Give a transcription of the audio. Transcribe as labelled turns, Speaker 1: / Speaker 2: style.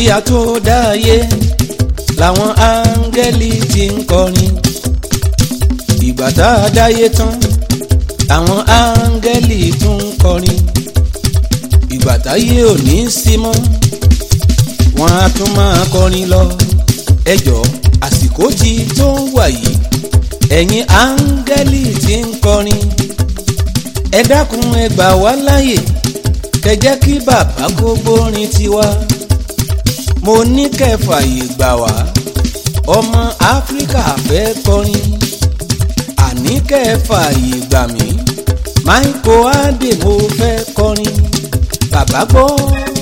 Speaker 1: a tó dáyé làwọn áńgẹ́lì ti ń kọrin. Ìgbà tá a dáyé tán àwọn áńgẹ́lì tún ń kọrin. Ìgbà táyé ò ní sí mọ́ wọ́n á tún máa kọrin lọ. Ẹ jọ̀ọ́ àsìkò tí tó ń wà yìí ẹ̀yin áńgẹ́lì tí ń kọrin ẹ dákun ẹ gbà wá láyè kẹ́ jẹ́ kí bàbá kó gbórin tiwa. Mo ní kẹ́ fàyè gbà wá ọmọ Áfíríkà fẹ́ kọrin. Àní kẹ́ fàyè gbà mí Michael Adé mo fẹ́ kọrin. Bàbá gbọ́.